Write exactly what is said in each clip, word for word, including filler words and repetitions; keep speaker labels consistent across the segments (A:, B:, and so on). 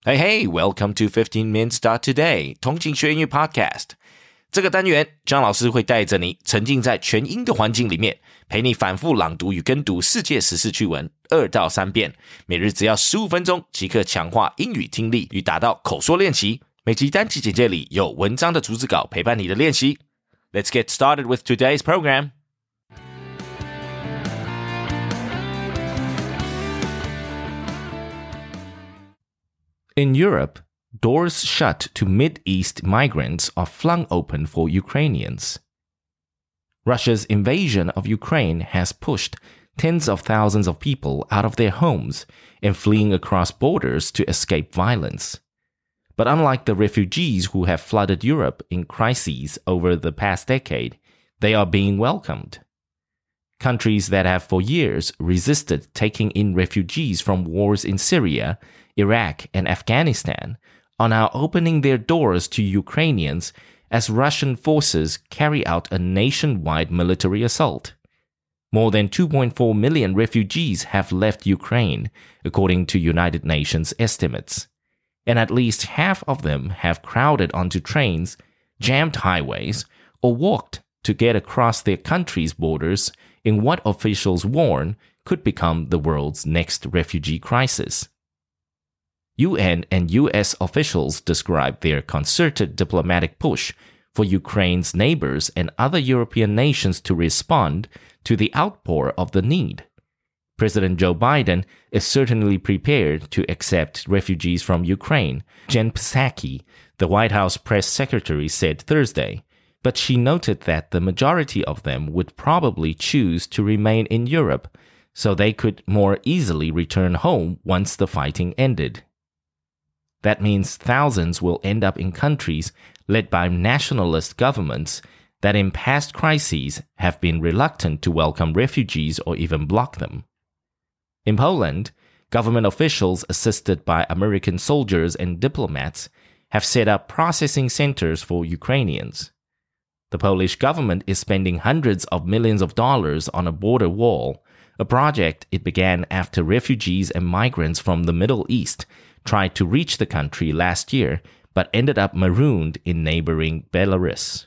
A: Hey, hey, welcome to fifteen minutes today 通勤学英语 Podcast。这个单元，张老师会带着你沉浸在全英的环境里面，陪你反复朗读与跟读世界时事趣闻二到三遍，每日只要十五分钟，即刻强化英语听力与达到口说练习。每集单集简介里有文章的逐字稿陪伴你的练习。Let's get started with today's program.In Europe, doors shut to Mid-East migrants are flung open for Ukrainians. Russia's invasion of Ukraine has pushed tens of thousands of people out of their homes and fleeing across borders to escape violence. But unlike the refugees who have flooded Europe in crises over the past decade, they are being welcomed. Countries that have for years resisted taking in refugees from wars in Syria, Iraq, and Afghanistan are now opening their doors to Ukrainians as Russian forces carry out a nationwide military assault. More than two point four million refugees have left Ukraine, according to United Nations estimates, and at least half of them have crowded onto trains, jammed highways, or walked to get across their country's borders in what officials warn could become the world's next refugee crisis.U N and U S officials describe their concerted diplomatic push for Ukraine's neighbors and other European nations to respond to the outpour of the need. President Joe Biden is certainly prepared to accept refugees from Ukraine, Jen Psaki, the White House press secretary, said Thursday, but she noted that the majority of them would probably choose to remain in Europe so they could more easily return home once the fighting ended.That means thousands will end up in countries led by nationalist governments that in past crises have been reluctant to welcome refugees or even block them. In Poland, government officials assisted by American soldiers and diplomats have set up processing centers for Ukrainians. The Polish government is spending hundreds of millions of dollars on a border wall, a project it began after refugees and migrants from the Middle East.tried to reach the country last year, but ended up marooned in neighboring Belarus.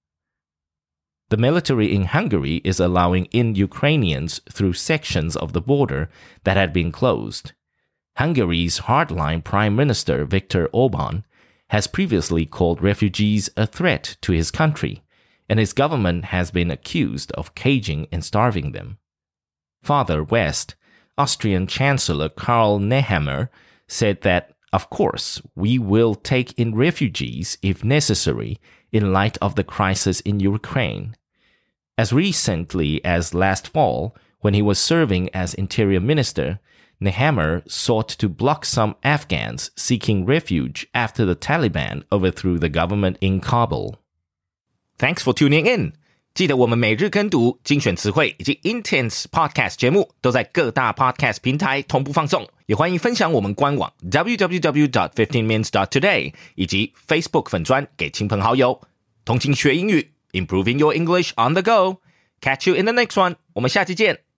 A: The military in Hungary is allowing in Ukrainians through sections of the border that had been closed. Hungary's hardline Prime Minister Viktor Orbán has previously called refugees a threat to his country, and his government has been accused of caging and starving them. Farther west, Austrian Chancellor Karl Nehammer,said that, of course, we will take in refugees if necessary in light of the crisis in Ukraine. As recently as last fall, when he was serving as Interior Minister, Nehammer sought to block some Afghans seeking refuge after the Taliban overthrew the government in Kabul. Thanks for tuning in. 记得我们每日跟读、精选词汇以及 Intense Podcast 节目都在各大 Podcast 平台同步放送，也欢迎分享我们官网 double-u double-u double-u dot fifteen minutes dot today 以及 Facebook 粉专给亲朋好友。通勤学英语 ，Improving your English on the go. Catch you in the next one. 我们下期见。